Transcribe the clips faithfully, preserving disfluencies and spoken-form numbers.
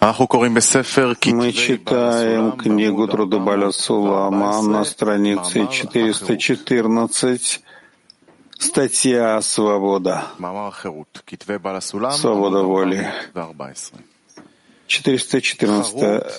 Мы читаем книгу Труды Баля Сулама на странице четыреста четырнадцать, статья «Свобода». Свобода воли. четыреста четырнадцатая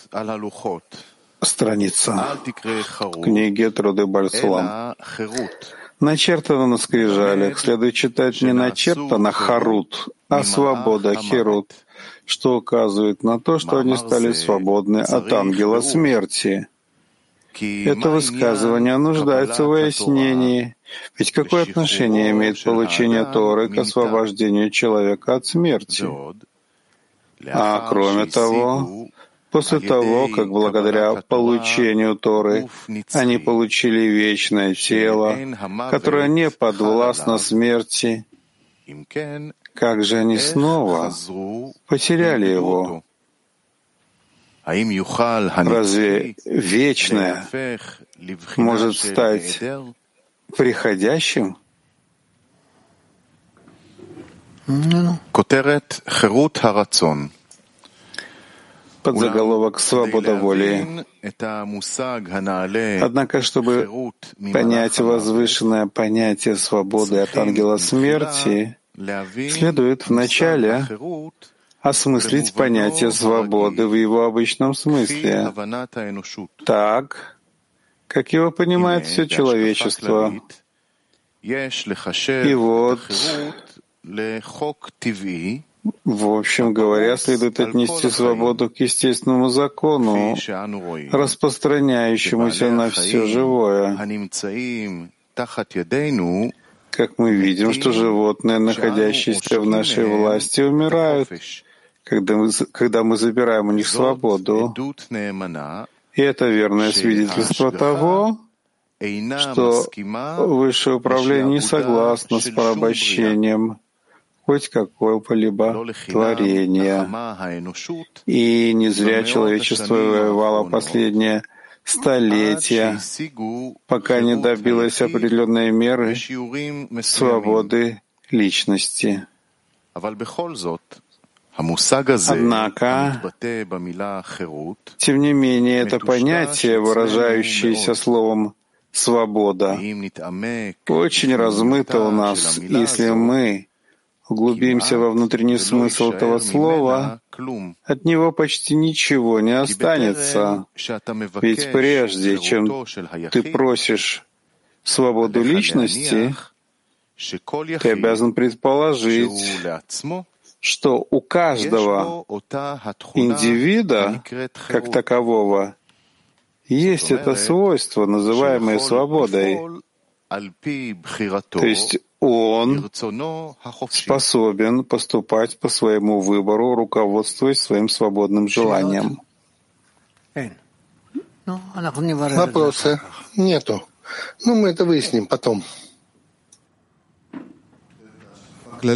страница книги Труды Баля Сулама. Начертано на скрижалях. Следует читать не начертано харут, а свобода херут, что указывает на то, что они стали свободны от ангела смерти. Это высказывание нуждается в выяснении. Ведь какое отношение имеет получение Торы к освобождению человека от смерти? А кроме того, после того, как благодаря получению Торы они получили вечное тело, которое не подвластно смерти, как же они снова потеряли его? Разве вечное может стать приходящим? Подзаголовок «Свобода воли». Однако, чтобы понять возвышенное понятие свободы от ангела смерти, следует вначале осмыслить понятие свободы в его обычном смысле, так, как его понимает все человечество. И вот, в общем говоря, следует отнести свободу к естественному закону, распространяющемуся на все живое. Как мы видим, что животные, находящиеся в нашей власти, умирают, когда мы, когда мы забираем у них свободу. И это верное свидетельство того, что высшее управление не согласно с порабощением хоть какого-либо творения. И не зря человечество воевало последнее столетия, пока не добилось определенной меры свободы личности. Однако, тем не менее, это понятие, выражающееся словом «свобода», очень размыто у нас. Если мы углубимся во внутренний смысл этого слова, от него почти ничего не останется. Ведь прежде чем ты просишь свободу личности, ты обязан предположить, что у каждого индивида, как такового, есть это свойство, называемое свободой. То есть он способен поступать по своему выбору, руководствуясь своим свободным желанием. Вопросы? Нету. Ну, мы это выясним потом. Но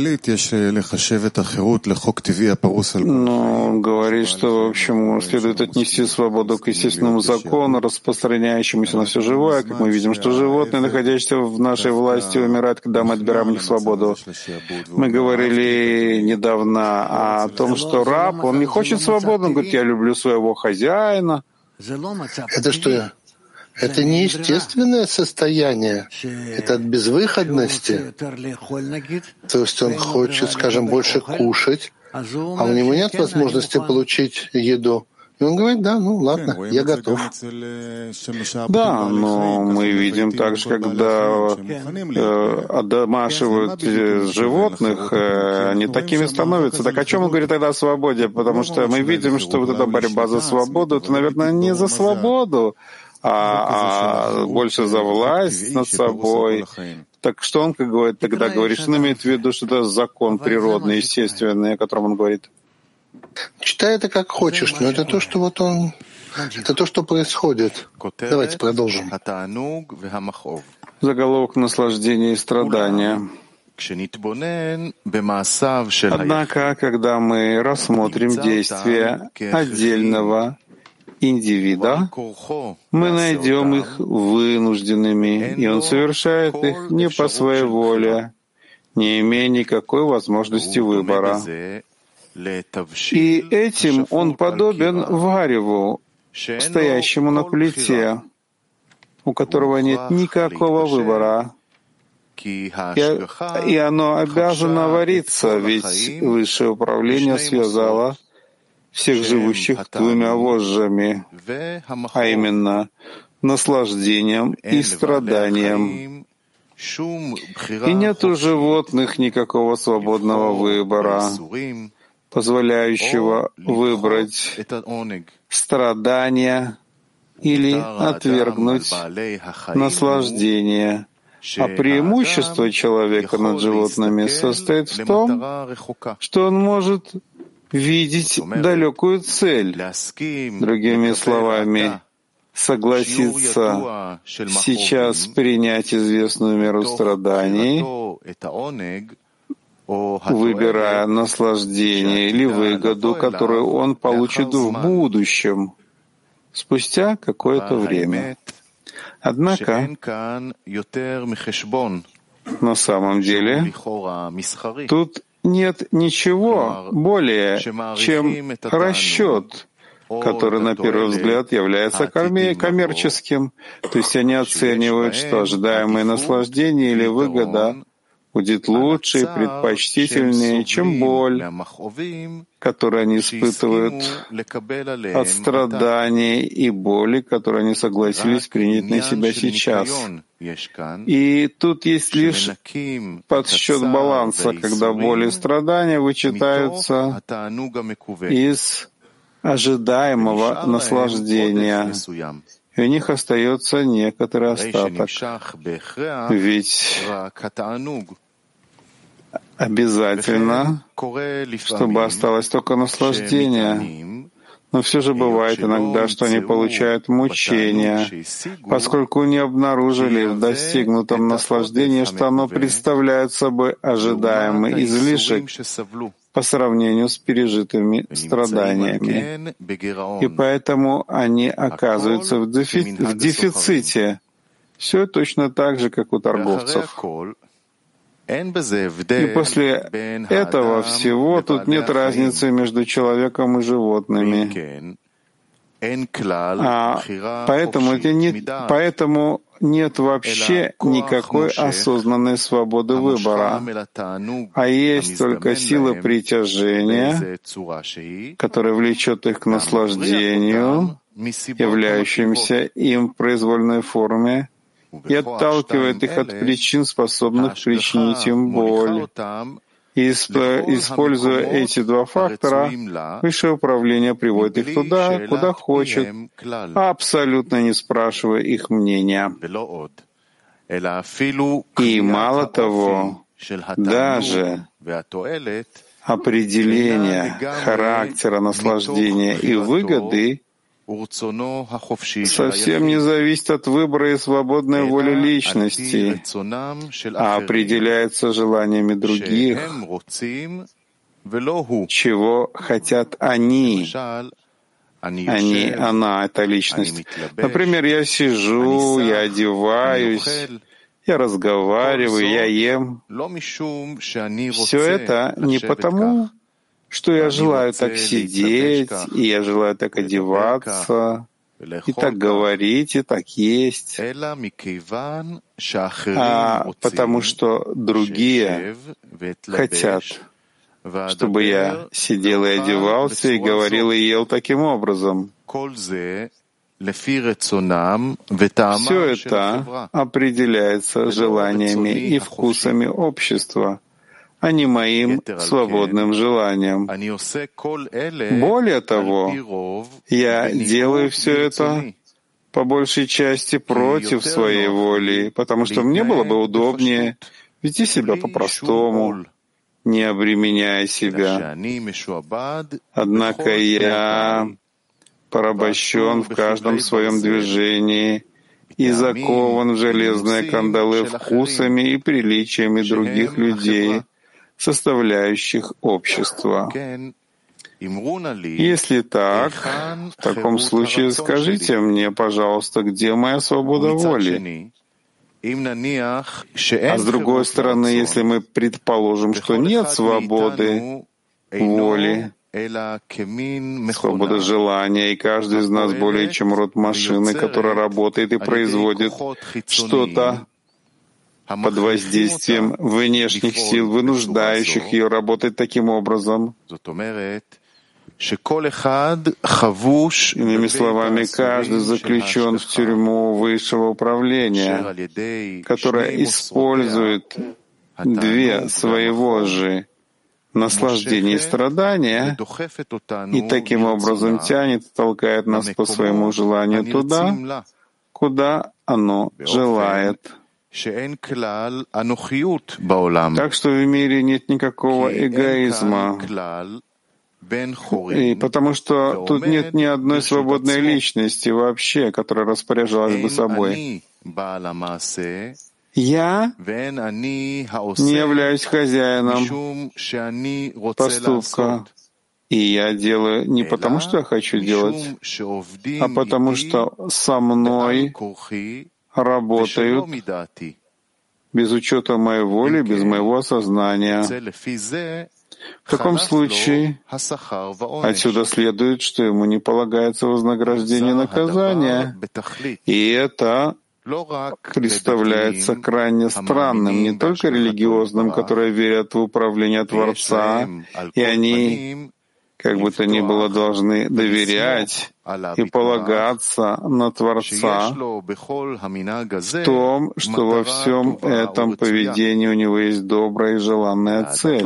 он говорит, что, в общем, следует отнести свободу к естественному закону, распространяющемуся на все живое, как мы видим, что животные, находящиеся в нашей власти, умирают, когда мы отбираем у них свободу. Мы говорили недавно о том, что раб, он не хочет свободы, он говорит, я люблю своего хозяина. Это что? Это не естественное состояние, это от безвыходности. То есть он хочет, скажем, больше кушать, а у него нет возможности получить еду. И он говорит, да, ну ладно, я готов. Да, но мы видим также, когда э, одомашивают животных, э, они такими становятся. Так о чем он говорит тогда о свободе? Потому что мы видим, что вот эта борьба за свободу, это, наверное, не за свободу, а, а больше за власть над собой. Так что он, как говорит, тогда говорит, что он имеет в виду, что это закон природный, естественный, о котором он говорит? Читай это как хочешь, но это то, что вот он... Это то, что происходит. Давайте продолжим. Заголовок наслаждения и страдания. Однако, когда мы рассмотрим действия отдельного индивида, мы найдем их вынужденными, и он совершает их не по своей воле, не имея никакой возможности выбора. И этим он подобен вареву, стоящему на плите, у которого нет никакого выбора, и, и оно обязано вариться, ведь высшее управление связало всех живущих двумя вожжами, а именно наслаждением и страданием. И нет у животных никакого свободного выбора, позволяющего выбрать страдания или отвергнуть наслаждение. А преимущество человека над животными состоит в том, что он может видеть далекую цель. Другими словами, согласиться сейчас принять известную меру страданий, выбирая наслаждение или выгоду, которую он получит в будущем, спустя какое-то время. Однако, на самом деле, тут нет ничего более, чем расчет, который на первый взгляд является коммерческим. То есть они оценивают, что ожидаемое наслаждение или выгода будет лучше и предпочтительнее, чем боль, которую они испытывают от страданий и боли, которые они согласились принять на себя сейчас. И тут есть лишь подсчет баланса, когда боль и страдания вычитаются из ожидаемого наслаждения, и у них остается некоторый остаток. Ведь обязательно, чтобы осталось только наслаждение. Но все же бывает иногда, что они получают мучения, поскольку не обнаружили в достигнутом наслаждении, что оно представляет собой ожидаемый излишек по сравнению с пережитыми страданиями. И поэтому они оказываются в, дефи- в дефиците. Все точно так же, как у торговцев. И после этого всего тут нет разницы между человеком и животными. А поэтому, это не, поэтому нет вообще никакой осознанной свободы выбора, а есть только сила притяжения, которая влечет их к наслаждению, являющимся им в произвольной форме, и отталкивает их от причин, способных причинить им боль. И, используя эти два фактора, высшее управление приводит их туда, куда хочет, абсолютно не спрашивая их мнения. И мало того, даже определение характера наслаждения и выгоды совсем не зависит от выбора и свободной воли личности, а определяется желаниями других, чего хотят они, а не она, эта личность. Например, я сижу, я одеваюсь, я разговариваю, я ем. Все это не потому, что я желаю так сидеть, и я желаю так одеваться, и так говорить, и так есть, а потому что другие хотят, чтобы я сидел и одевался, и говорил, и ел таким образом. Все это определяется желаниями и вкусами общества, а не моим свободным желанием. Более того, я делаю все это по большей части против своей воли, потому что мне было бы удобнее вести себя по-простому, не обременяя себя. Однако я порабощен в каждом своем движении и закован в железные кандалы вкусами и приличиями других людей, составляющих общество. Если так, в таком случае скажите мне, пожалуйста, где моя свобода воли? А с другой стороны, если мы предположим, что нет свободы, воли, свобода желания, и каждый из нас более чем род машины, которая работает и производит что-то под воздействием внешних сил, вынуждающих ее работать таким образом. Иными словами, каждый заключен в тюрьму высшего управления, которая использует две своего же наслаждения и страдания, и таким образом тянет и толкает нас по своему желанию туда, куда оно желает. Так что в мире нет никакого эгоизма, и потому что тут нет ни одной свободной личности вообще, которая распоряжалась бы собой. Я не являюсь хозяином поступка, и я делаю не потому, что я хочу делать, а потому что со мной работают без учета моей воли, без моего осознания. В таком случае отсюда следует, что ему не полагается вознаграждение и наказание. И это представляется крайне странным не только религиозным, которые верят в управление Творца, и они, как бы то ни было, должны доверять и полагаться на Творца в том, что во всем этом поведении у него есть добрая и желанная цель.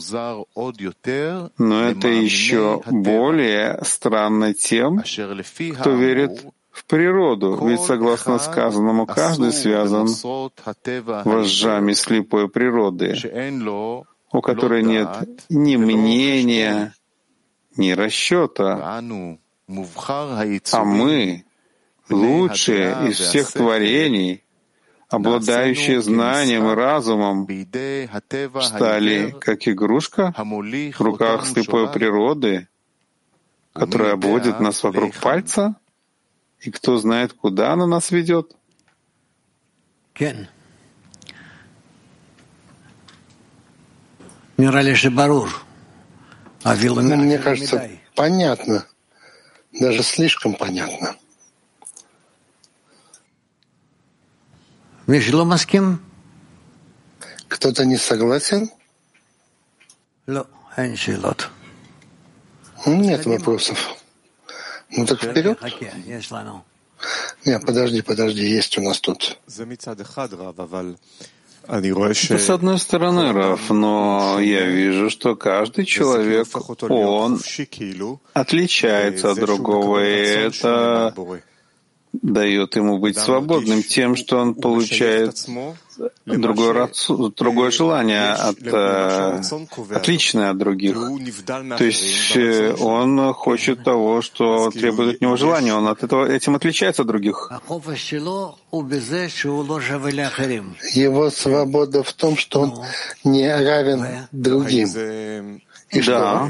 Но это еще более странно тем, кто верит в природу, ведь, согласно сказанному, каждый связан вожжами слепой природы, у которой нет ни мнения, ни расчета. А мы, лучшие из всех творений, обладающие знанием и разумом, стали как игрушка в руках слепой природы, которая обводит нас вокруг пальца, и кто знает, куда она нас ведет? Мне кажется, понятно. Даже слишком понятно. Кто-то не согласен? Нет вопросов. Ну так вперед. Нет, подожди, подожди, есть у нас тут. Это с одной стороны, Рав, но я вижу, что каждый человек, он отличается от другого, и это дает ему быть свободным тем, что он получает другое, другое желание, от, отличное от других. То есть он хочет того, что требует от него желания, он от этого, этим отличается от других. Его свобода в том, что он не равен другим. И да. Что?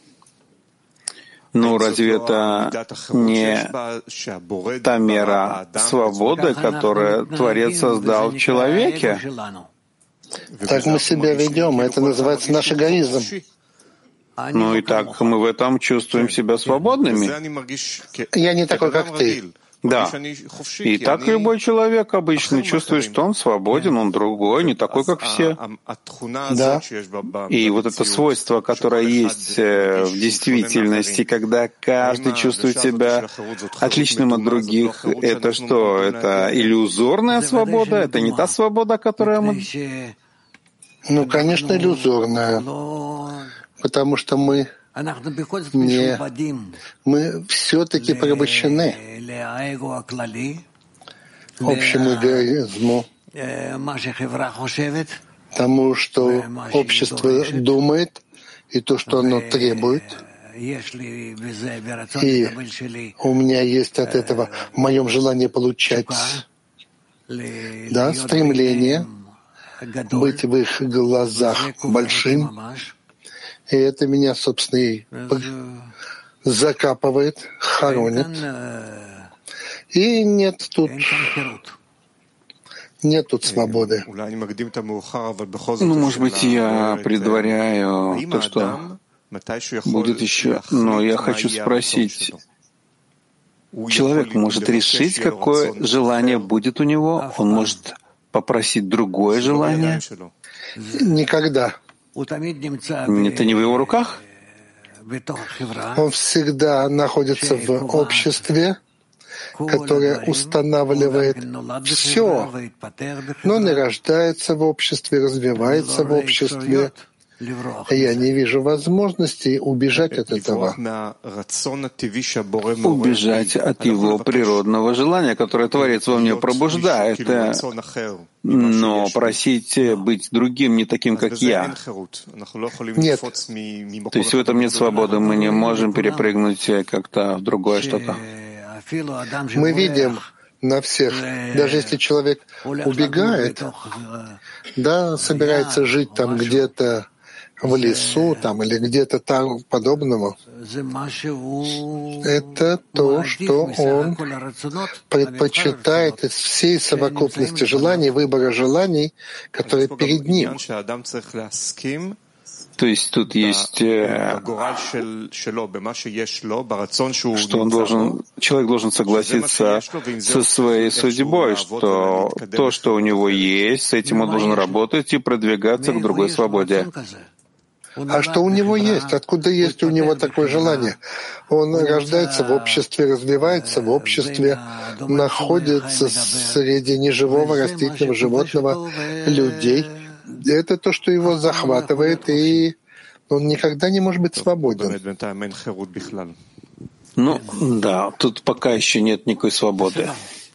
Ну, разве это не та мера свободы, которую Творец создал в человеке? Так мы себя ведем, это называется наш эгоизм. Ну и так мы в этом чувствуем себя свободными. Я не такой, как ты. Да. И так любой человек обычно чувствует, что он свободен, он другой, не такой, как все. Да. И вот это свойство, которое есть в действительности, когда каждый чувствует себя отличным от других, это что? Это иллюзорная свобода? Это не та свобода, которая мы... Ну, конечно, иллюзорная. Потому что мы... Не, мы все-таки порабощены общему эгоизму, тому, что общество думает, и то, что оно требует. И у меня есть от этого в моем желании получать, да, стремление быть в их глазах большим. И это меня, собственно, и закапывает, хоронит. И нет тут, нет тут свободы. Ну, может быть, я предваряю то, что Будет еще, но я хочу спросить, человек может решить, какое желание будет у него? Он может попросить другое желание? Никогда. Это не в его руках? Он всегда находится в обществе, которое устанавливает все, но он и рождается в обществе, развивается в обществе. Я не вижу возможности убежать от этого. Убежать от его природного желания, которое Творец во мне пробуждает. Но просить быть другим, не таким, как я. Нет. То есть в этом нет свободы. Мы не можем перепрыгнуть как-то в другое что-то. Мы видим на всех, даже если человек убегает, да, собирается жить там где-то в лесу там, или где-то там подобному, это то, что он предпочитает из всей совокупности желаний, выбора желаний, которые перед ним. То есть тут есть, что он должен, человек должен согласиться со своей судьбой, что то, что у него есть, с этим он должен работать и продвигаться к другой свободе. А что у него есть? Откуда есть у него такое желание? Он рождается в обществе, развивается в обществе, находится среди неживого, растительного, животного, людей. Это то, что его захватывает, и он никогда не может быть свободен. Ну, да, тут пока еще нет никакой свободы.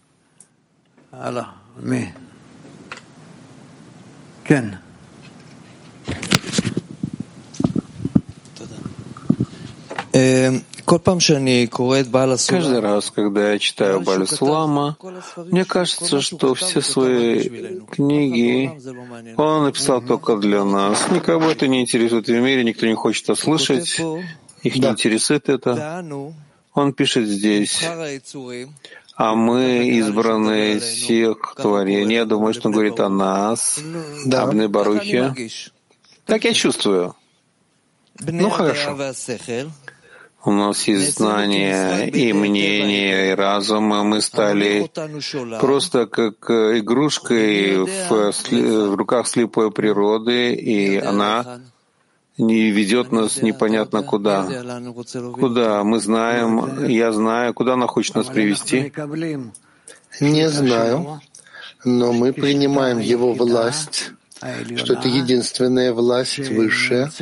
Каждый раз, когда я читаю Бааль Сулама, мне кажется, что все свои книги он написал только для нас. Никого это не интересует в мире, никто не хочет это слышать, их не интересует это. Он пишет здесь, а мы избранные всех творений. Я думаю, что он говорит о нас, да. об Небарухе. Так я чувствую. Ну, хорошо. У нас есть знания и мнения, и разум, и мы стали просто как игрушкой в, в руках слепой природы, и она не ведет нас непонятно куда. Куда? Мы знаем, я знаю, куда она хочет нас привести. Не знаю, но мы принимаем его власть, что это единственная власть высшая,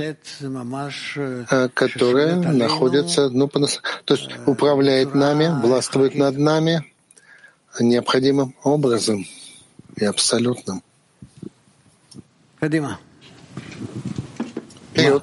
которая находится, ну, то есть управляет нами, властвует над нами необходимым образом и абсолютным. Вперед.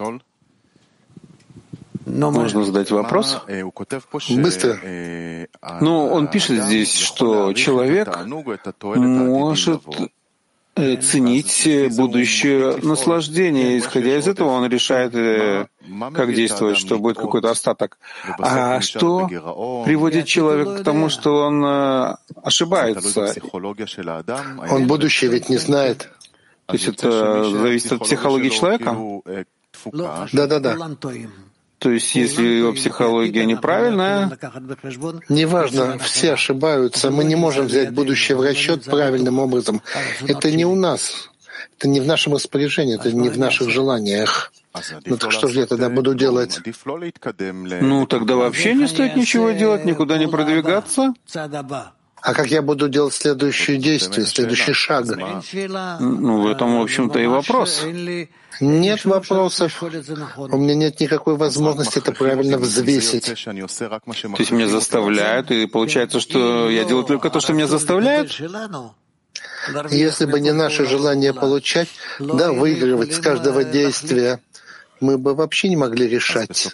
Можно задать вопрос? Быстро. Ну, он пишет здесь, что человек может ценить будущее наслаждение. Исходя из этого, он решает, как действовать, что будет какой-то остаток. А что приводит человека к тому, что он ошибается? Он будущее ведь не знает. То есть это зависит от психологии человека? Да-да-да. То есть, если его психология неправильная... Неважно, все ошибаются. Мы не можем взять будущее в расчет правильным образом. Это не у нас. Это не в нашем распоряжении, это не в наших желаниях. Ну так что же я тогда буду делать? Ну, тогда вообще не стоит ничего делать, никуда не продвигаться. А как я буду делать следующее действие, следующий шаг? Ну, в этом, в общем-то, и вопрос. Нет вопросов. У меня нет никакой возможности это правильно взвесить. То есть меня заставляют, и получается, что я делаю только то, что меня заставляют? Если бы не наше желание получать, да, выигрывать с каждого действия, мы бы вообще не могли решать.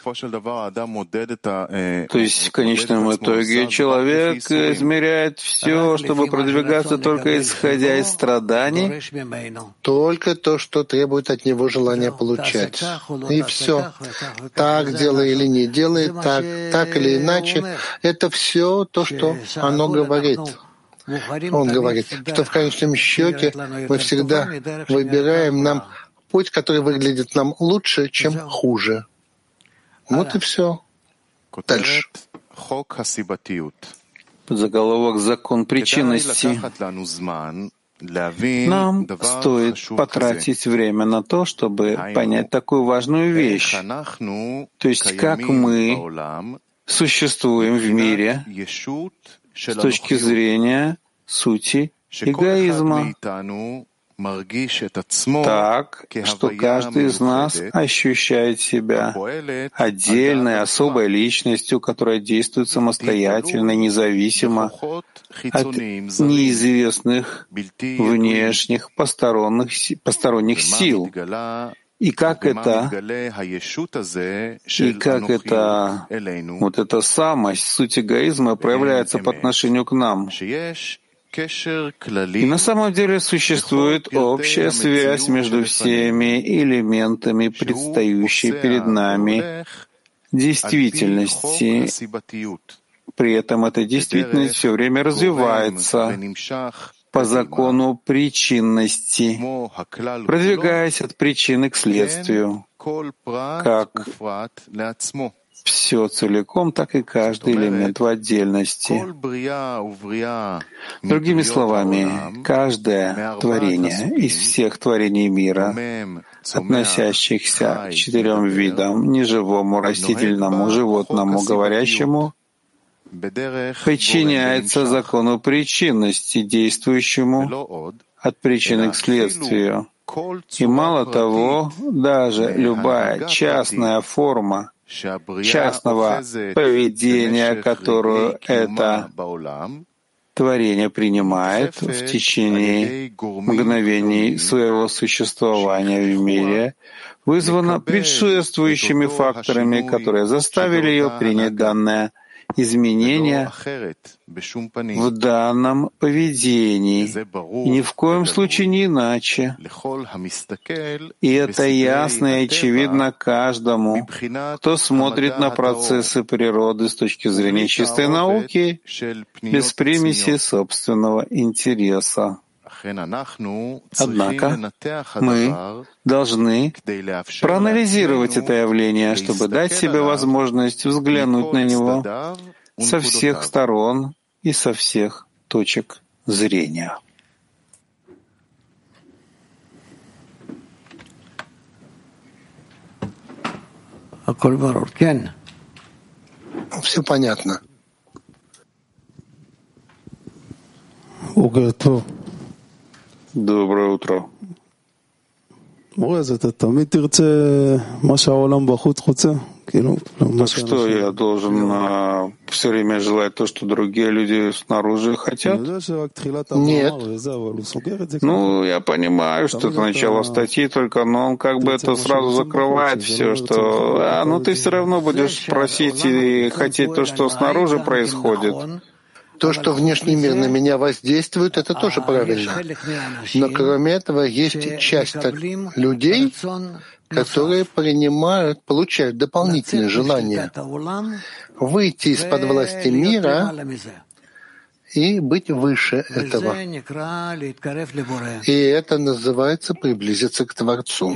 То есть в конечном итоге человек измеряет все, чтобы продвигаться только исходя из страданий? Только то, что требует от него желания получать. И все. Так делай или не делай, так, так или иначе, это все то, что оно говорит. Он говорит, что в конечном счете мы всегда выбираем нам путь, который выглядит нам лучше, чем хуже. Вот и все. Дальше. Заголовок «Закон причинности». Нам стоит потратить время на то, чтобы понять такую важную вещь, то есть как мы существуем в мире с точки зрения сути эгоизма, так, что каждый из нас ощущает себя отдельной, особой личностью, которая действует самостоятельно, независимо от неизвестных внешних посторонних, посторонних сил. И как это, и как это, вот эта самость, суть эгоизма проявляется по отношению к нам. И на самом деле существует общая связь между всеми элементами предстающей перед нами действительности. При этом эта действительность все время развивается по закону причинности, продвигаясь от причины к следствию, как все целиком, так и каждый элемент в отдельности. Другими словами, каждое творение из всех творений мира, относящихся к четырем видам — неживому, растительному, животному, говорящему, подчиняется закону причинности, действующему от причины к следствию. И мало того, даже любая частная форма частного поведения, которую это творение принимает в течение мгновений своего существования в мире, вызвано предшествующими факторами, которые заставили ее принять данное изменения в данном поведении, и ни в коем случае не иначе. И это ясно и очевидно каждому, кто смотрит на процессы природы с точки зрения чистой науки, без примеси собственного интереса. Однако мы должны проанализировать это явление, чтобы дать себе возможность взглянуть на него со всех сторон и со всех точек зрения. Все понятно. Доброе утро. Так что я должен а, все время желать то, что другие люди снаружи хотят? Нет. Ну, я понимаю, что это начало статьи только, но он как бы это сразу закрывает все, что а, ну ты все равно будешь просить и хотеть то, что снаружи происходит. То, что внешний мир на меня воздействует, это тоже правильно. Но кроме этого, есть часть людей, которые принимают, получают дополнительные желания выйти из-под власти мира и быть выше этого. И это называется приблизиться к Творцу.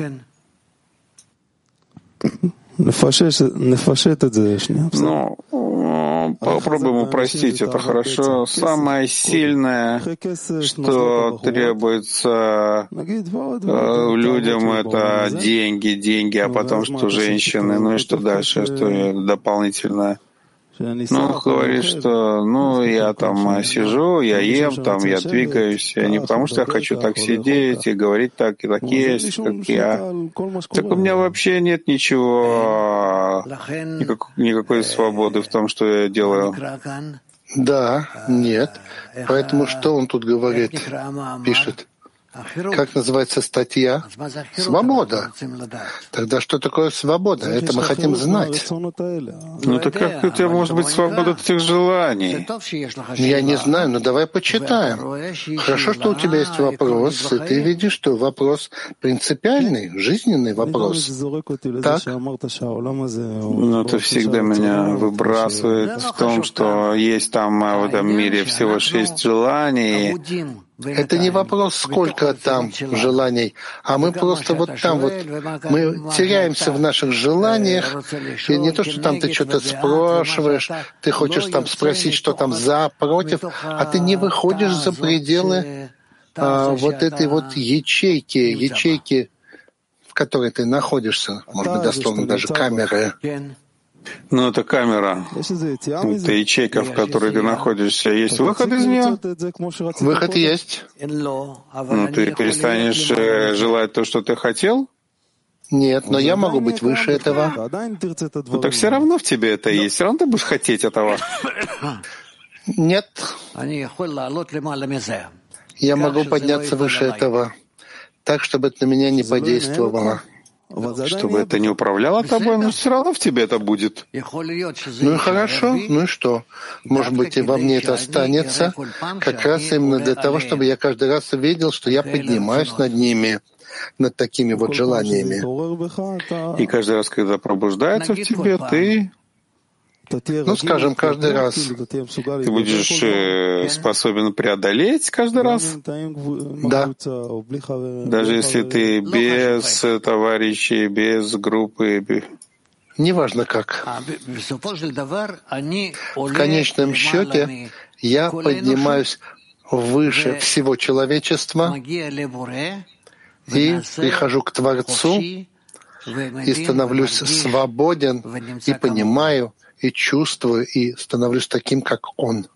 Ну, попробуем упростить это хорошо. Самое сильное, что требуется э, людям, это деньги, деньги, а потом что женщины, ну и что дальше, что дополнительное. Ну, говорит, что ну я там сижу, я ем, там я двигаюсь, а не потому что я хочу так сидеть и говорить так, и так есть, как я. Так у меня вообще нет ничего, никак, никакой свободы в том, что я делаю. Да, нет. Поэтому что он тут говорит, пишет? Как называется статья? Свобода. Тогда что такое свобода? Это мы хотим знать. Ну так как у тебя может быть свобода от этих желаний? Я не знаю, но давай почитаем. Хорошо, что у тебя есть вопрос, и ты видишь, что вопрос принципиальный, жизненный вопрос. Так? Ну, это всегда меня выбрасывает в том, что есть там в этом мире всего шесть желаний, Это не вопрос, сколько там желаний, а мы просто вот там вот, мы теряемся в наших желаниях, и не то, что там ты что-то спрашиваешь, ты хочешь там спросить, что там за, против, а ты не выходишь за пределы а, вот этой вот ячейки, ячейки, в которой ты находишься, может быть, дословно даже камеры. Ну, это камера, это ячейка, в которой ты находишься. Есть выход из нее? Выход есть. Ну, ты перестанешь желать то, что ты хотел? Нет, но я могу быть выше этого. Ну, так все равно в тебе это есть. Все равно ты будешь хотеть этого. Нет. Я могу подняться выше этого, так, чтобы это на меня не подействовало. Чтобы это не управляло тобой, но все равно в тебе это будет. Ну и хорошо, ну и что? Может быть, и во мне это останется, как раз именно для того, чтобы я каждый раз видел, что я поднимаюсь над ними, над такими вот желаниями. И каждый раз, когда пробуждается в тебе, ты... Ну, скажем, каждый раз. Ты будешь э, способен преодолеть каждый раз? Да. Даже если ты без товарищей, без группы. Неважно как. В конечном счете я поднимаюсь выше всего человечества и прихожу к Творцу и становлюсь свободен и понимаю, и чувствую, и становлюсь таким, как Он.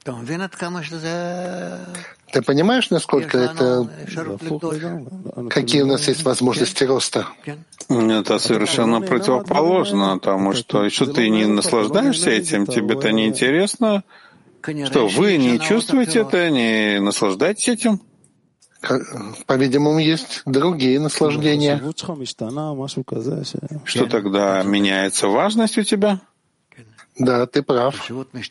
Ты понимаешь, насколько это... Какие у нас есть возможности роста? Это совершенно противоположно тому, что еще ты не наслаждаешься этим, тебе это не интересно. Что, вы не чувствуете это, не наслаждаетесь этим? По-видимому, есть другие наслаждения. Что тогда меняется важность у тебя? Да, ты прав.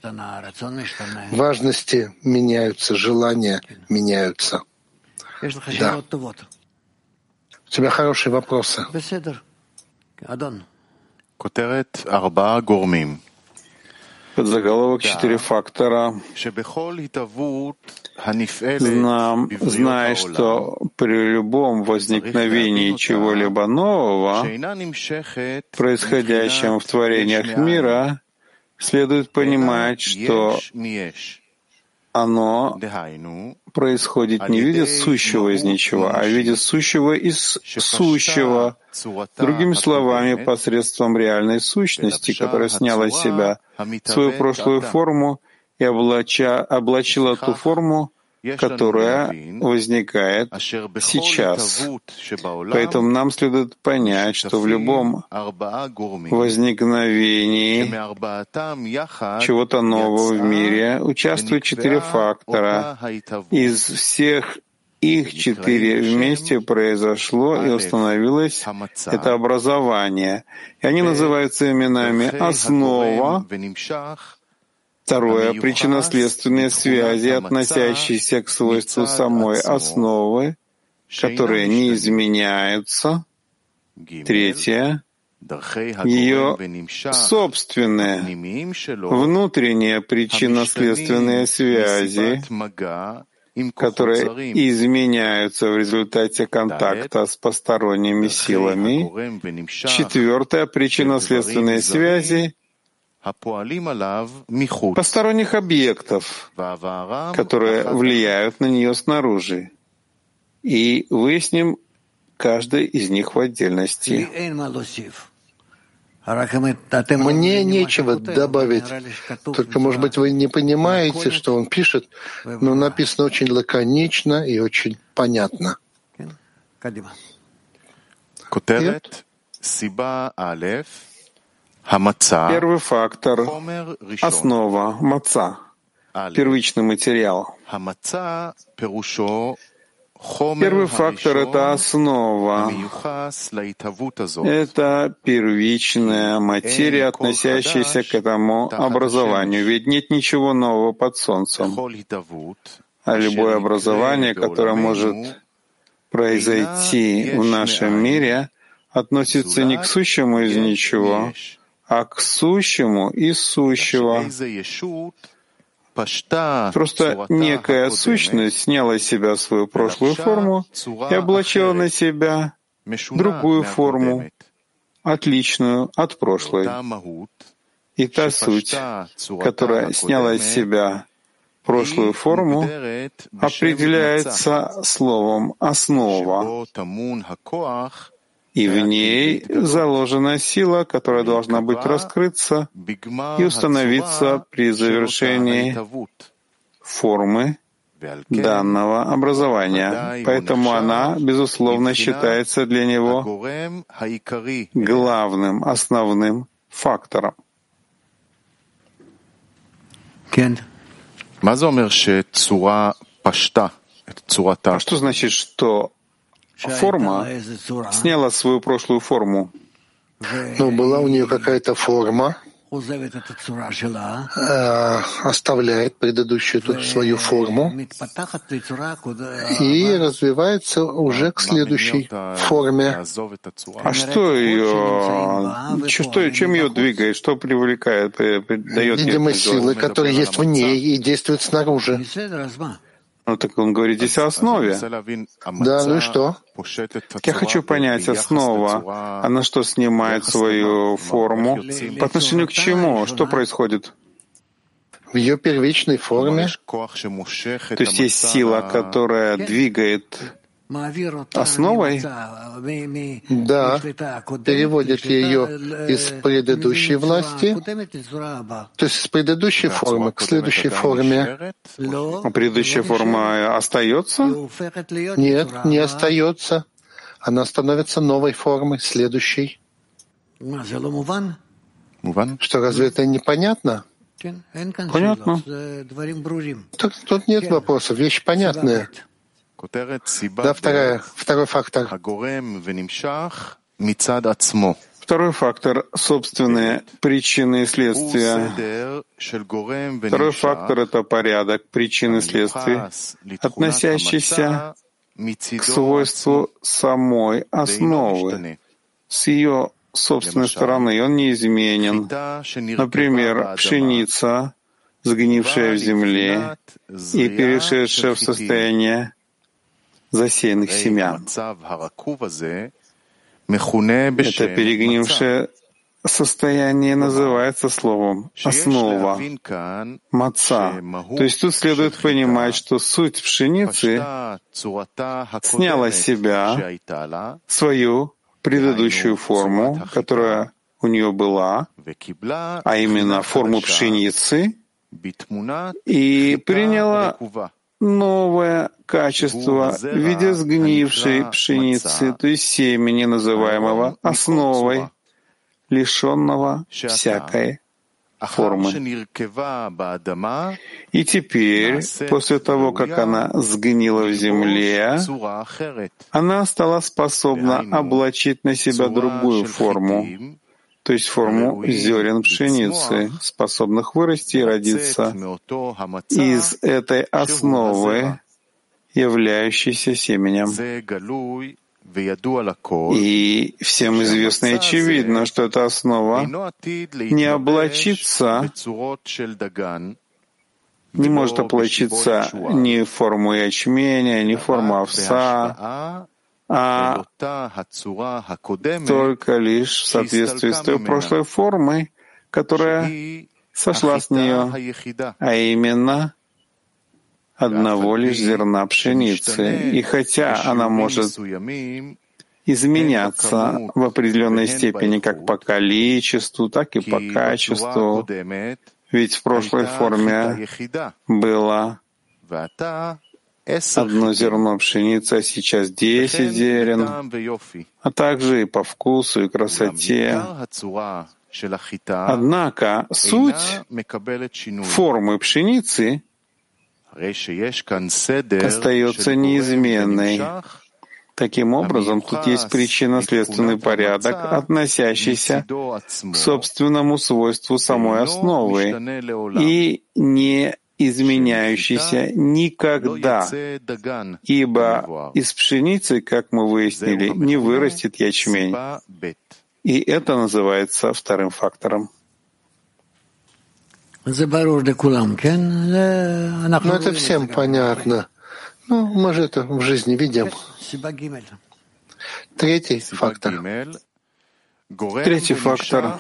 Важности меняются, желания меняются. Да. У тебя хорошие вопросы. Подзаголовок «Четыре фактора». Знам, зная, что при любом возникновении чего-либо нового, происходящем в творениях мира, следует понимать, что оно происходит не в виде сущего из ничего, а в виде сущего из сущего. Другими словами, посредством реальной сущности, которая сняла с себя свою прошлую форму и облача, облачила ту форму, которая возникает сейчас. Поэтому нам следует понять, что в любом возникновении чего-то нового в мире участвуют четыре фактора. Из всех их четыре вместе произошло и установилось это образование. И они называются именами «основа», второе — причинно-следственные связи, относящиеся к свойству самой основы, которые не изменяются. Третье — ее собственные, внутренние причинно-следственные связи, которые изменяются в результате контакта с посторонними силами. Четвертое — причинно-следственные связи посторонних объектов, которые влияют на нее снаружи. И выясним каждый из них в отдельности. Мне нечего добавить. Только, может быть, вы не понимаете, что он пишет, но написано очень лаконично и очень понятно. Первый фактор — основа, маца, первичный материал. Первый фактор — это основа. Это первичная материя, относящаяся к этому образованию. Ведь нет ничего нового под солнцем. А любое образование, которое может произойти в нашем мире, относится не к сущему из ничего, а к сущему из сущего. Просто некая сущность сняла с себя свою прошлую форму и облачила на себя другую форму, отличную от прошлой. И та суть, которая сняла с себя прошлую форму, определяется словом «основа», и в ней заложена сила, которая должна быть раскрыться и установиться при завершении формы данного образования. Поэтому она, безусловно, считается для него главным, основным фактором. А что значит, что форма сняла свою прошлую форму? Ну, была у нее какая-то форма, э, оставляет предыдущую эту свою форму и развивается уже к следующей форме. А что ее, что, чем ее двигает, что привлекает, дает? Видимые силы, которые есть в ней и действуют снаружи. Ну так он говорит здесь о основе. Да, ну и что? Я хочу понять, основа, она что, снимает свою форму? По отношению к чему? Что происходит? В ее первичной форме. То есть есть сила, которая двигает основой? Да, переводит ее из предыдущей власти, то есть с предыдущей формы к следующей форме. А предыдущая форма остается? Нет, не остается. Она становится новой формой, следующей. Что, разве это непонятно? Понятно. Тут, тут нет вопросов, вещь понятная. Да, вторая, второй фактор. Второй фактор — собственные причины и следствия. Второй фактор — это порядок причин и следствий, относящийся к свойству самой основы. С ее собственной стороны он неизменен. Например, пшеница, сгнившая в земле и перешедшая в состояние засеянных семян. Это перегнившее состояние называется словом «основа», «маца». То есть тут следует понимать, что суть пшеницы сняла с себя свою предыдущую форму, которая у нее была, а именно форму пшеницы, и приняла новое качество в виде сгнившей пшеницы, то есть семени, называемого основой, лишенного всякой формы. И теперь, после того, как она сгнила в земле, она стала способна облачить на себя другую форму, то есть форму зерен пшеницы, способных вырасти и родиться из этой основы, являющейся семенем. И всем известно и очевидно, что эта основа не облачится, не может облачиться ни в форму ячменя, ни в форму овса, а только лишь в соответствии с той прошлой формой, которая сошла с нее, а именно одного лишь зерна пшеницы. И хотя она может изменяться в определенной степени как по количеству, так и по качеству, ведь в прошлой форме было одно зерно пшеницы, а сейчас десять зерен, а также и по вкусу и красоте. Однако суть формы пшеницы остается неизменной. Таким образом, тут есть причинно-следственный порядок, относящийся к собственному свойству самой основы и не изменяющийся никогда, ибо из пшеницы, как мы выяснили, не вырастет ячмень. И это называется вторым фактором. Ну, это всем понятно. Ну, мы же это в жизни видим. Третий фактор. Третий фактор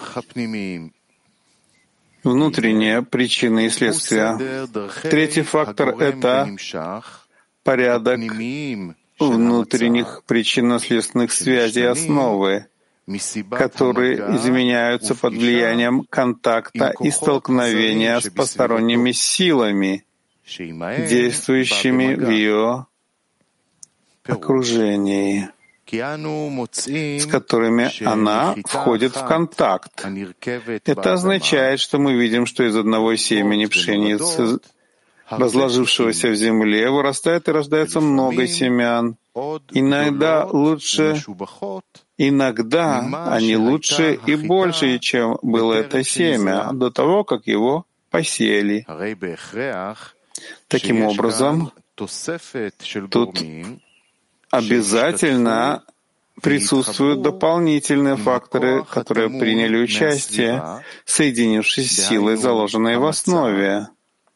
— внутренние причины и следствия. Третий фактор — это порядок внутренних причинно-следственных связей основы, которые изменяются под влиянием контакта и столкновения с посторонними силами, действующими в ее окружении, с которыми она входит в контакт. Это означает, что мы видим, что из одного семени пшеницы, разложившегося в земле, вырастает и рождается много семян. Иногда лучше, иногда они лучше и больше, чем было это семя, до того, как его посеяли. Таким образом, тут обязательно присутствуют дополнительные факторы, которые приняли участие, соединившись с силой, заложенной в основе.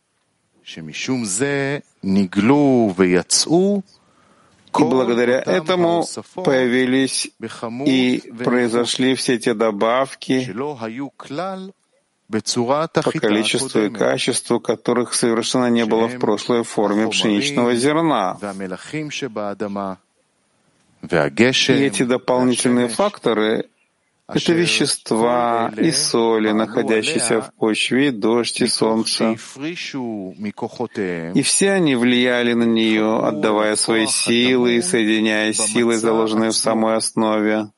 И благодаря этому появились и произошли все те добавки по количеству и качеству, которых совершенно не было в прошлой форме пшеничного зерна. И эти дополнительные факторы — это вещества и соли, находящиеся в почве, и дождь, и солнце. И все они влияли на нее, отдавая свои силы и соединяя с силой, заложенной в самой основе,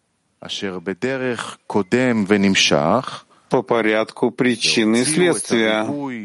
по порядку причины и следствия,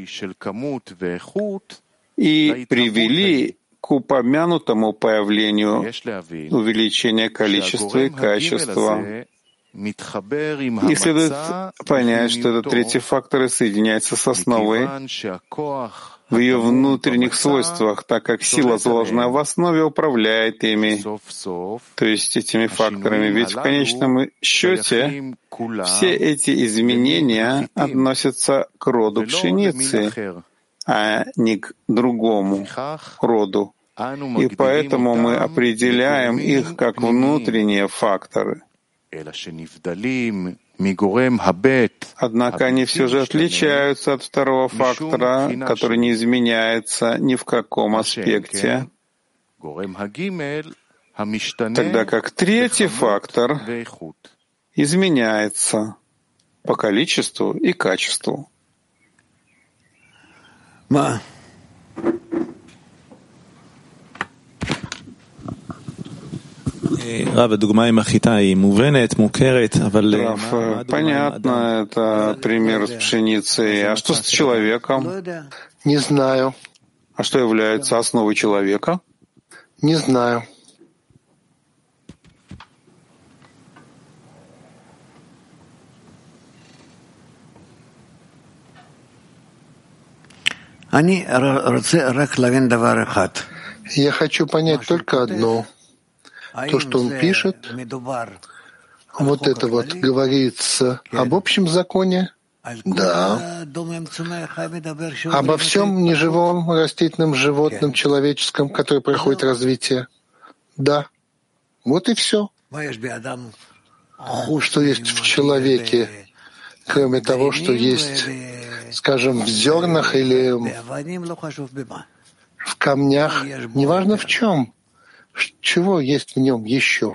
и привели к упомянутому появлению увеличения количества и качества. И следует понять, что этот третий фактор соединяется с основой в ее внутренних свойствах, так как сила, заложенная в основе, управляет ими, то есть этими факторами. Ведь в конечном счете все эти изменения относятся к роду пшеницы, а не к другому роду. И поэтому мы определяем их как внутренние факторы. Однако они все же отличаются от второго фактора, который не изменяется ни в каком аспекте, тогда как третий фактор изменяется по количеству и качеству. Рав, понятно, это пример с пшеницей. А что с человеком? Не знаю. А что является основой человека? Не знаю. Я хочу понять только одно. То, что он пишет, вот это вот говорится об общем законе, да. Обо всем неживом, растительном, животном, человеческом, которое проходит развитие, да. Вот и все. Что есть в человеке, кроме того, что есть, скажем, в зернах или в камнях, неважно в чем. Чего есть в нем еще?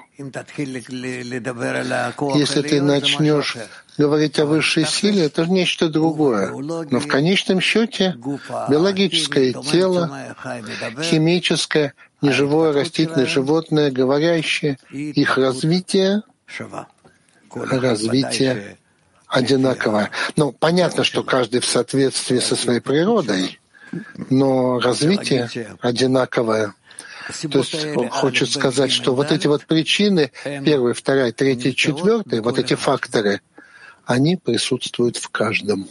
Если ты начнешь говорить о высшей силе, это же нечто другое. Но в конечном счете биологическое тело, химическое, неживое, растительное, животное, говорящее, их развитие, развитие одинаковое. Ну, понятно, что каждый в соответствии со своей природой, но развитие одинаковое. То есть он хочет сказать, что вот эти вот причины, первая, вторая, третья, четвертая, вот эти факторы, они присутствуют в каждом.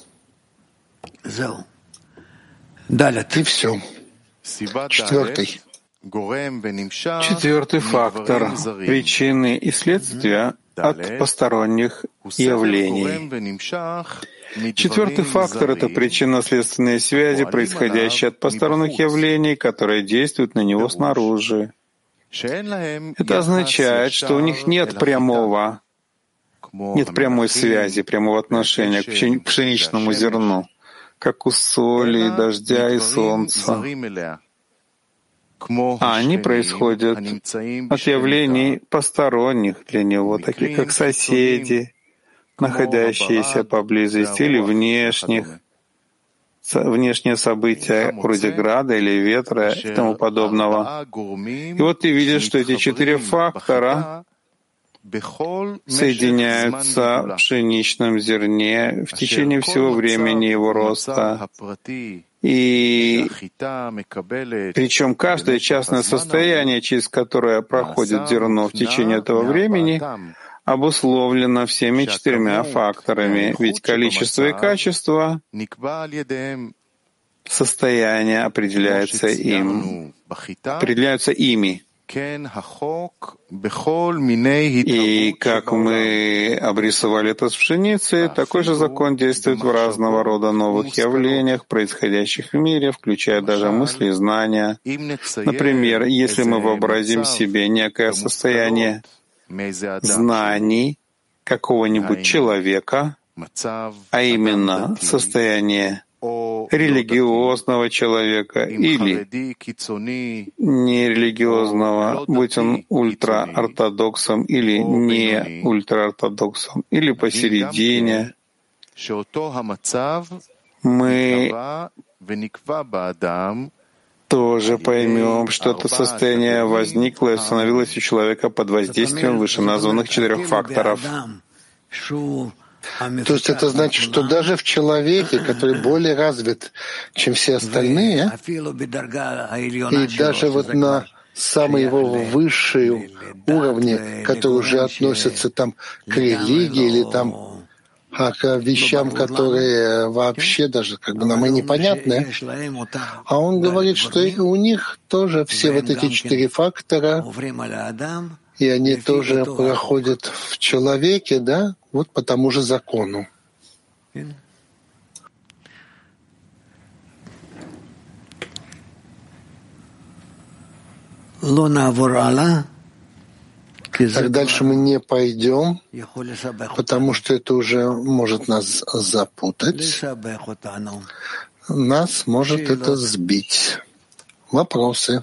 И все. Четвертый. Четвертый фактор — причины и следствия от посторонних явлений. Четвертый фактор — это причинно-следственные связи, происходящие от посторонних явлений, которые действуют на него снаружи. Это означает, что у них нет прямого, нет прямой связи, прямого отношения к пшеничному зерну, как у соли, дождя и солнца. А они происходят от явлений посторонних для него, таких как соседи, находящиеся поблизости, или внешних, внешние события вроде града или ветра и тому подобного. И вот ты видишь, что эти четыре фактора соединяются в пшеничном зерне в течение всего времени его роста. И причем каждое частное состояние, через которое проходит зерно в течение этого времени, обусловлено всеми четырьмя факторами, ведь количество и качество состояния определяется им, определяются ими. И как мы обрисовали это с пшеницей, такой же закон действует в разного рода новых явлениях, происходящих в мире, включая даже мысли и знания. Например, если мы вообразим себе некое состояние знаний какого-нибудь человека, а именно состояние религиозного человека или нерелигиозного, будь он ультраортодоксом или не ультраортодоксом, или посередине, мы тоже поймем, что это состояние возникло и установилось у человека под воздействием вышеназванных четырех факторов. То есть это значит, что даже в человеке, который более развит, чем все остальные, и даже вот на самые его высшие уровни, которые уже относятся там к религии или там а к вещам, которые вообще даже как бы нам и непонятны, а он говорит, что и у них тоже все вот эти четыре фактора, и они тоже проходят в человеке, да, вот по тому же закону. Так дальше мы не пойдем, потому что это уже может нас запутать. Нас может это сбить. Вопросы?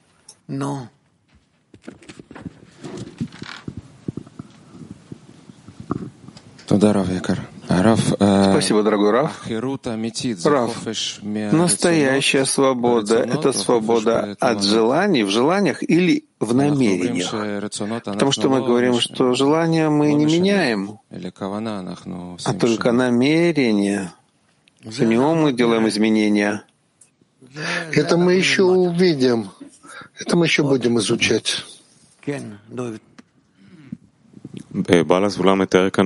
Спасибо, дорогой Рав. Рав, настоящая свобода — это свобода от желаний в желаниях или в намерениях? Потому что мы говорим, что желания мы не меняем, а только намерение. В нем мы делаем изменения. Это мы еще увидим. Это мы еще будем изучать. Бааль Сулам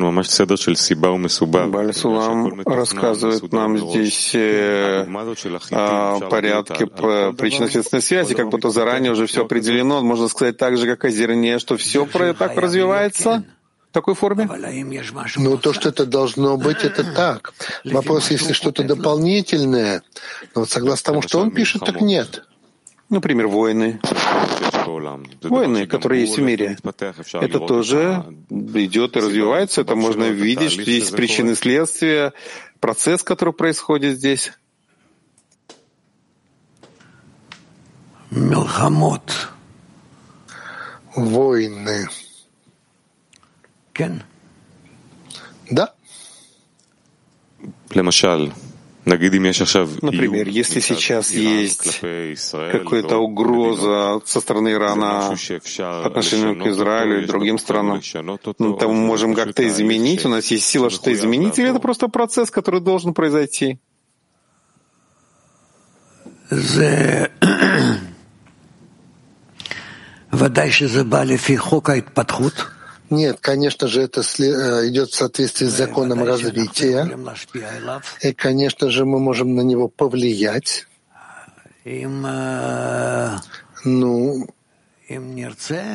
рассказывает нам здесь о порядке причинно-следственной связи, как будто заранее уже все определено. Можно сказать так же, как о зерне, что все так развивается в такой форме? Ну, то, что это должно быть, это так. Вопрос, если что-то дополнительное. Но вот согласно тому, что он пишет, так нет. Например, войны. Войны, которые есть в мире, это тоже идет и развивается, это можно видеть, что есть причины и следствия, процесс, который происходит здесь. Войны. Да. Например, если сейчас есть какая-то угроза со стороны Ирана по отношению к Израилю и другим странам, ну, то мы можем как-то изменить, у нас есть сила что изменить, или это просто процесс, который должен произойти? Нет, конечно же, это идет в соответствии с законом развития. И, конечно же, мы можем на него повлиять. Ну,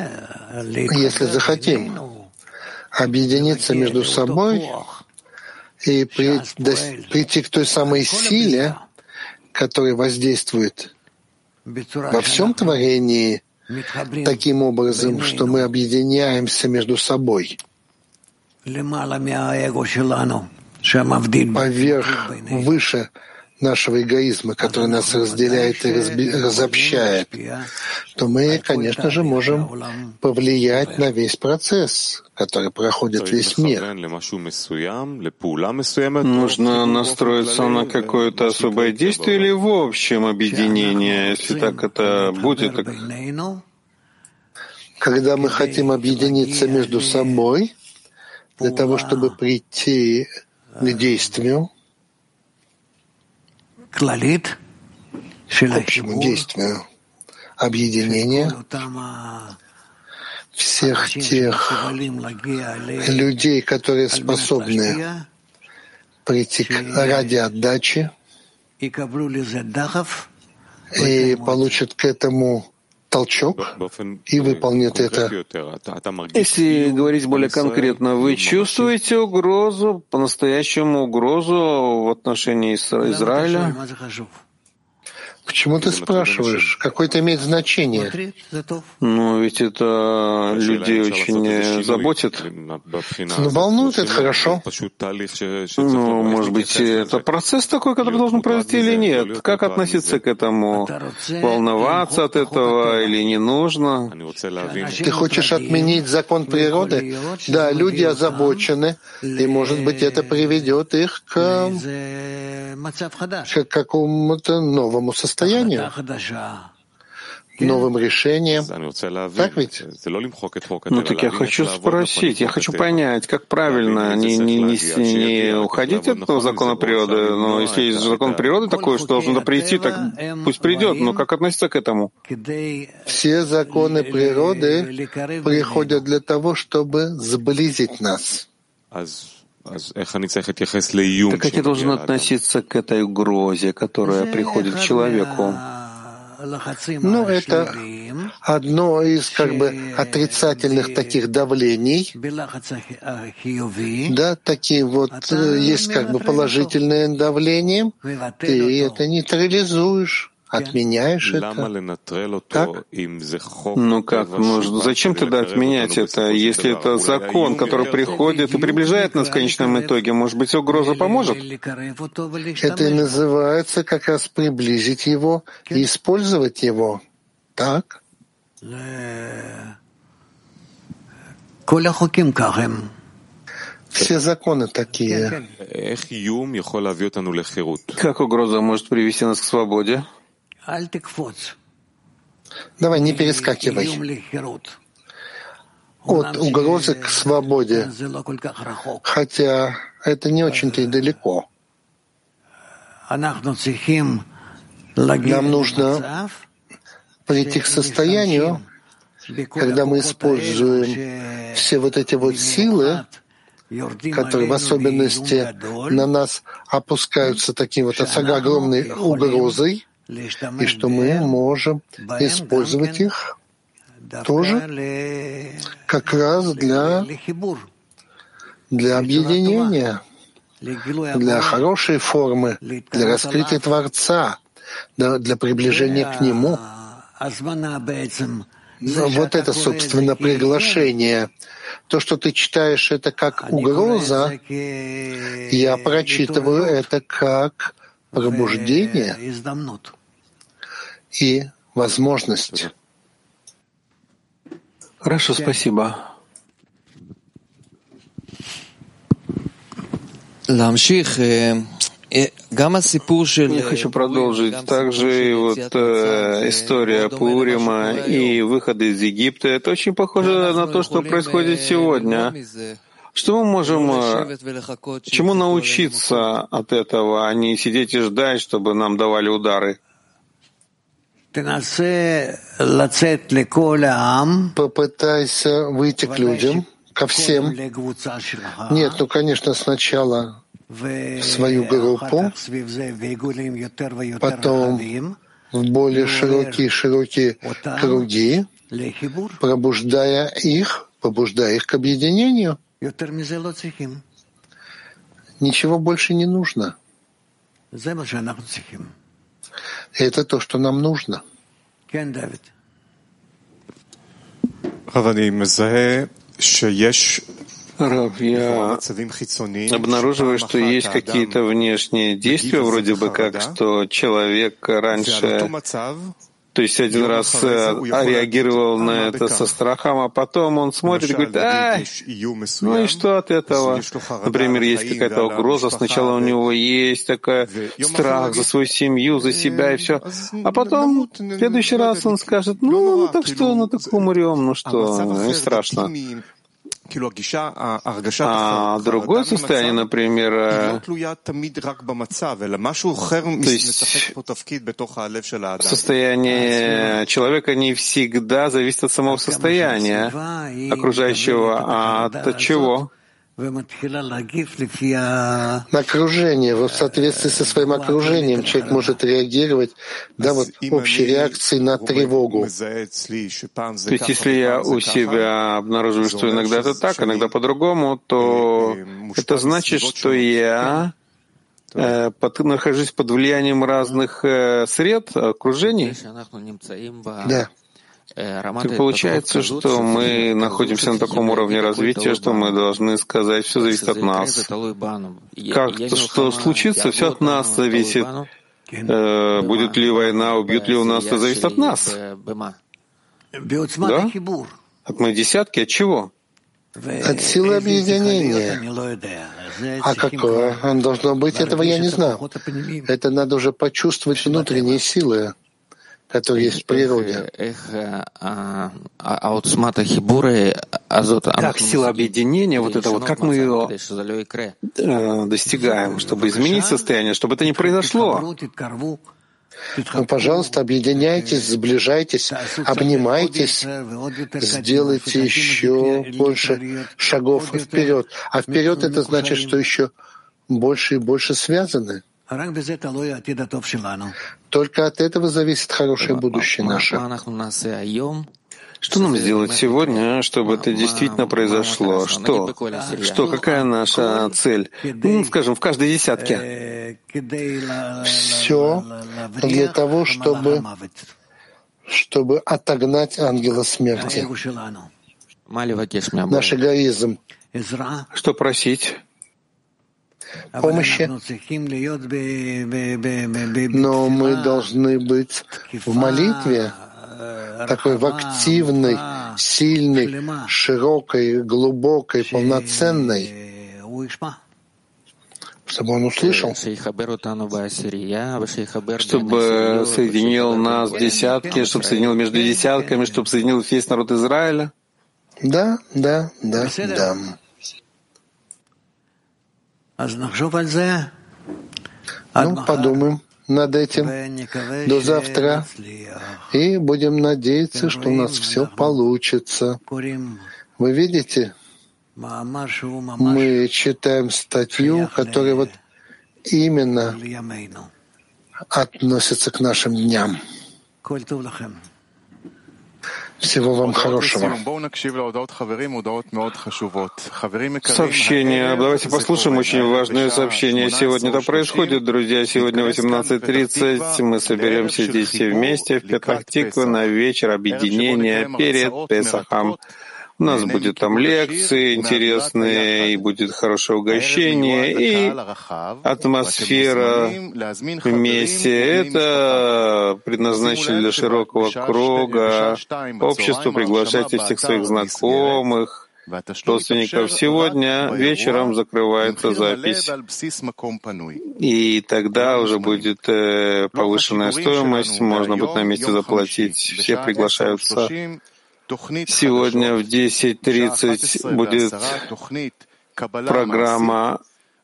если захотим объединиться между собой и при, до, прийти к той самой силе, которая воздействует во всем творении таким образом, что мы объединяемся между собой поверх, выше нашего эгоизма, который нас разделяет и разби- разобщает, то мы, конечно же, можем повлиять на весь процесс, который проходит весь мир. Нужно настроиться на какое-то особое действие или в общем объединение, если так это будет? Так... Когда мы хотим объединиться между собой, для того, чтобы прийти к действию, к общему действию объединения всех тех людей, которые способны прийти ради отдачи и получат к этому толчок и выполнит это. Если говорить более конкретно, вы чувствуете угрозу, по-настоящему угрозу в отношении Израиля? Почему ты спрашиваешь? Какое это имеет значение? Ну, ведь это людей очень заботит. Ну, волнует, это хорошо. Ну, может быть, это процесс такой, который должен произойти или нет? Как относиться к этому? Волноваться от этого или не нужно? Ты хочешь отменить закон природы? Да, люди озабочены, и, может быть, это приведет их к, к какому-то новому состоянию. Новым решением. Так ведь? Ну так я хочу спросить, я хочу понять, как правильно не, не, не, не уходить от этого закона природы, но если есть закон природы такой, что должен прийти, так пусть придет, но как относиться к этому? Все законы природы приходят для того, чтобы сблизить нас. Так как я должен относиться к этой угрозе, которая приходит к человеку? Ну, это одно из как бы отрицательных таких давлений. Да, такие вот есть как бы положительное давление. Ты это нейтрализуешь. Отменяешь это? Как? Ну как? Ну, зачем тогда отменять это? Если это закон, который приходит и приближает нас в конечном итоге, может быть, угроза поможет? Это и называется как раз приблизить его и использовать его. Так? Все законы такие. Как угроза может привести нас к свободе? Давай, не перескакивай. От угрозы к свободе. Хотя это не очень-то и далеко. Нам нужно прийти к состоянию, когда мы используем все вот эти вот силы, которые в особенности на нас опускаются таким вот огромной угрозой, и что мы можем использовать их тоже как раз для, для объединения, для хорошей формы, для раскрытия Творца, для, для приближения к Нему. Вот это, собственно, приглашение. То, что ты читаешь это как угроза, я прочитываю это как пробуждение и возможность. Хорошо, спасибо. Я хочу продолжить. Также вот э, история Пурима и выход из Египта. Это очень похоже на то, что происходит сегодня. Что мы можем, чему научиться от этого, а не сидеть и ждать, чтобы нам давали удары? Попытайся выйти к людям, ко всем. Нет, ну, конечно, сначала в свою группу, потом в более широкие-широкие круги, пробуждая их, побуждая их к объединению. Ничего больше не нужно. Это то, что нам нужно. Рав, я обнаруживаю, что есть какие-то внешние действия, вроде бы как, что человек раньше, то есть один раз реагировал на это со страхом, а потом он смотрит и говорит: «Ай, ну и что от этого?» Например, есть какая-то угроза, сначала у него есть такой страх за свою семью, за себя и все, а потом в следующий раз он скажет: «Ну, ну так что, ну так умрем, ну что, не страшно». А другое состояние, например, то есть состояние человека не всегда зависит от самого состояния окружающего, а от чего? На окружение, в соответствии со своим окружением человек может реагировать, да, вот общей реакцией на тревогу. То есть если я у себя обнаруживаю, что иногда это так, иногда по-другому, то это значит, что я э, под, нахожусь под влиянием разных э, сред, окружений. Да. Так получается, что мы находимся на таком уровне развития, что мы должны сказать: все зависит от нас. Как что случится, все от нас зависит. Э, будет ли война, убьют ли у нас, это зависит от нас. Да? От моей десятки, от чего? От силы объединения. А какое он должно быть, этого я не знаю. Это надо уже почувствовать внутренние силы, которые есть в природе. Как сила объединения, вот это вот, как мы ее э, достигаем, чтобы изменить состояние, чтобы это не произошло? Ну, пожалуйста, объединяйтесь, сближайтесь, обнимайтесь, сделайте еще больше шагов вперед. А вперед это значит, что еще больше и больше связаны. Только от этого зависит хорошее будущее наше. Что нам сделать сегодня, чтобы это действительно произошло? Что? Что? Какая наша цель? Ну, скажем, в каждой десятке. Все для того, чтобы, чтобы отогнать ангела смерти. Наш эгоизм. Что просить? Помощи. Но мы должны быть в молитве, такой в активной, сильной, широкой, глубокой, полноценной, чтобы он услышал, чтобы соединил нас в десятки, чтобы соединил между десятками, чтобы соединил весь народ Израиля. Да, да, да, да. Ну, подумаем над этим до завтра и будем надеяться, что у нас все получится. Вы видите, мы читаем статью, которая вот именно относится к нашим дням. Всего вам хорошего. Сообщение. Давайте послушаем очень важное сообщение. Сегодня это происходит, друзья. Сегодня восемнадцать тридцать. Мы соберемся здесь все вместе в Петах-Тикве на вечер объединения перед Песахом. У нас будет там лекции интересные, и будет хорошее угощение, и атмосфера вместе. Это предназначено для широкого круга. Общество, приглашайте всех своих знакомых, родственников. Сегодня вечером закрывается запись. И тогда уже будет повышенная стоимость, можно будет на месте заплатить. Все приглашаются. Сегодня в десять тридцать будет программа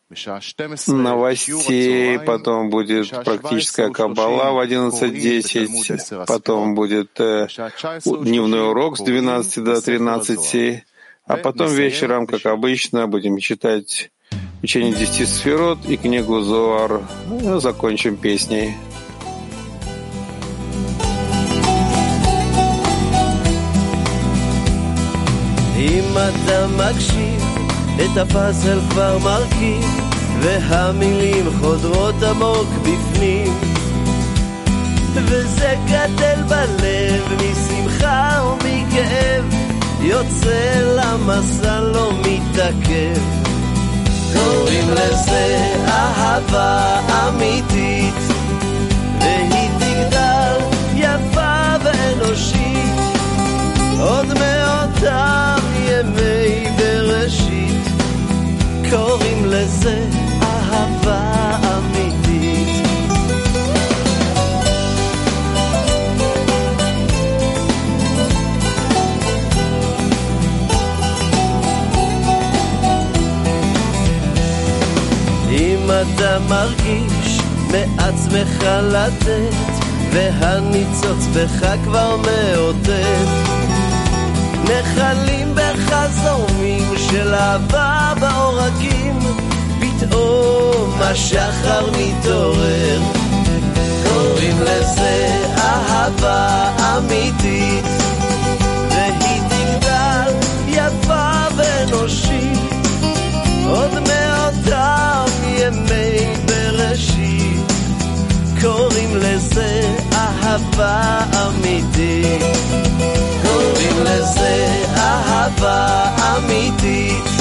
новостей, потом будет практическая каббала в одиннадцать десять, потом будет э, дневной урок с двенадцати до тринадцати, а потом вечером, как обычно, будем читать учение десяти сферот и книгу Зоар. Ну, закончим песней. אם אתה מקשיב, את הפאזל כבר מרכיב, והמילים חודרות עמוק בפנים, וזה גדל בלב משמחה ומכאב, יוצא למסע לא מתעכב. קוראים לזה אהבה אמיתית, והיא תגדל יפה ואנושית עוד מאותם ימי בראשית. קוראים לזה אהבה אמיתית. אם אתה מרגיש מעצמך לתת, והניצוץ בך כבר מאותת, נחלים בך זורמים של אהבה בעורקים, פתאום השחר מתעורר. קוראים לזה אהבה אמיתית, והיא תגדל יפה ואנושית עוד מאותם ימי בראשית. קוראים לזה אהבה אמיתית, קוראים לזה אהבה אמיתית,